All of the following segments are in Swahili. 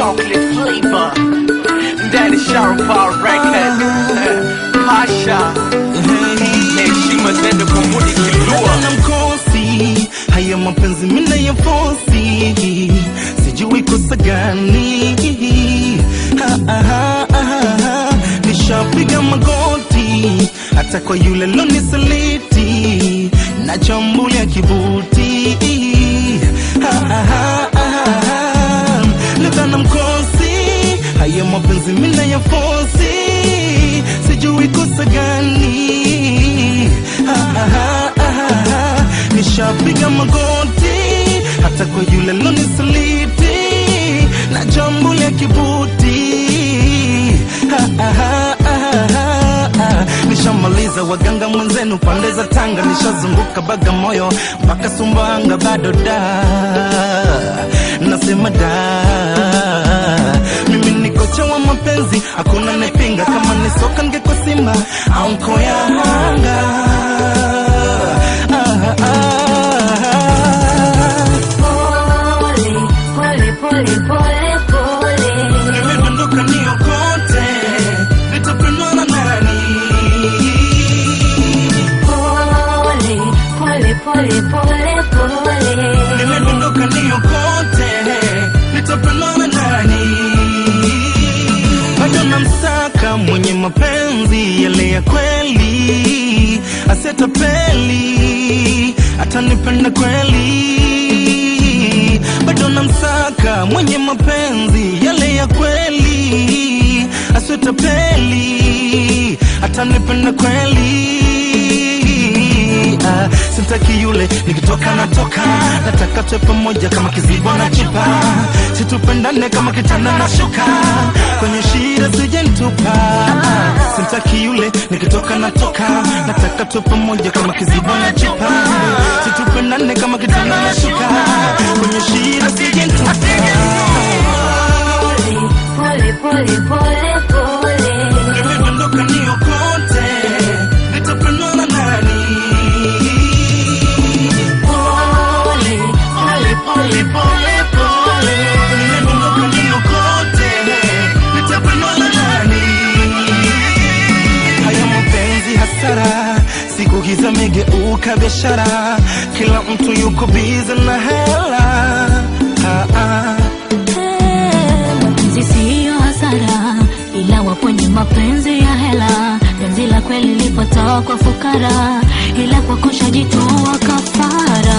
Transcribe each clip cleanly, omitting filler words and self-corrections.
chocolate flavor. Daddy Shower Power Record. Pasha. Heshima zende kumudi kilua. Na mkosi, haya mapenzi mina ya fosi. Sijui kosa gani. Nishapiga magoti hata kwa yule lonisaliti na chambulia kibuti. Leta na mkosi, haya mapenzi mina ya fosi. Sijui kosa gani. Nishapiga magoti hata kwa yule lonisaliti na chambulia kibuti. Nishamaliza waganga mwenzenu pande za Tanga. Nishazunguka Bagamoyo mpaka Sumbawanga bado da. Nasema da. Mimi ni kocha wa mapenzi, hakuna nepinga. Kama ni soka ngekuwa Simba au Mkoya Hanga. Pole, pole, pole, pole. Nimedondoka niokote, nitapendwa na nani? Pole, pole, pole, pole, pole. Nimedondoka niokote, nitapendwa na nani? Bado namsaka mwenye mapenzi yale ya kweli, asetapeli, atanipenda kweli. Bado namsaka mwenye mapenzi yale ya kweli, asetapeli, atanipenda kweli. Sitaki yule nikitoka natoka, nataka tuwe pamoja kama kizibo na chupa. Situpendane kama kitanda na shuka, kwenye shida sije nitupa. Sitaki yule nikitoka natoka, nataka tuwe pamoja kama kizibo na chupa. Situpendane kama kitanda na shuka, kwenye shida sije nitupa. Pole, pole, pole, pole. Nimedondoka niokote, nitapendwa na nani? Pole, pole, pole. Nimedondoka niokote, nitapendwa na nani? Haya mapenzi hasara, siku hizi megeuka biashara. Kila mtu yuko busy na hela. Mapenzi siyo hasara, ila waponye mapenzi ya hela. Penzi la kweli lipotoka kwa fukara, ila kwa kushajitoa kafara.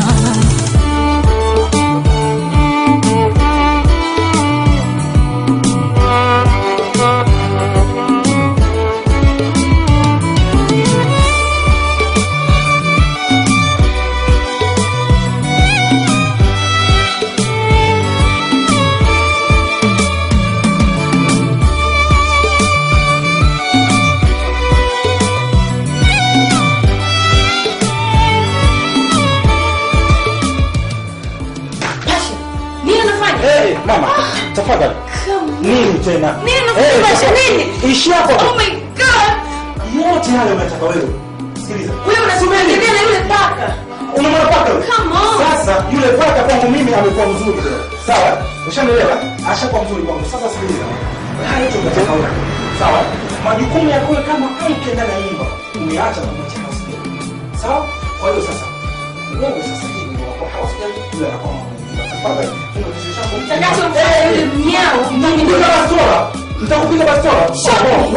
Mama, tafadhali. Nini tena? Nini? Ishi hapo. Oh my god. Yote yale unataka wewe. Sikiliza. Wewe unasubiri na yule paka. Unamwona paka wewe? Come on. Sasa yule paka kwangu mimi amekuwa mzuri leo. Sawa? Ushanielewa? Ashakuwa mzuri kwangu. Sasa sikiliza. Haya tunataka wewe. Sawa? Majukumu yako kama mke ndani ya nyumba umeacha na kumwacha hospitali. Sawa? Kwa hiyo sasa wewe sasa hivi ni wako hospitali yule anakuwa tafadhali. Takacho yule mnyao. Nitakupiga bastola.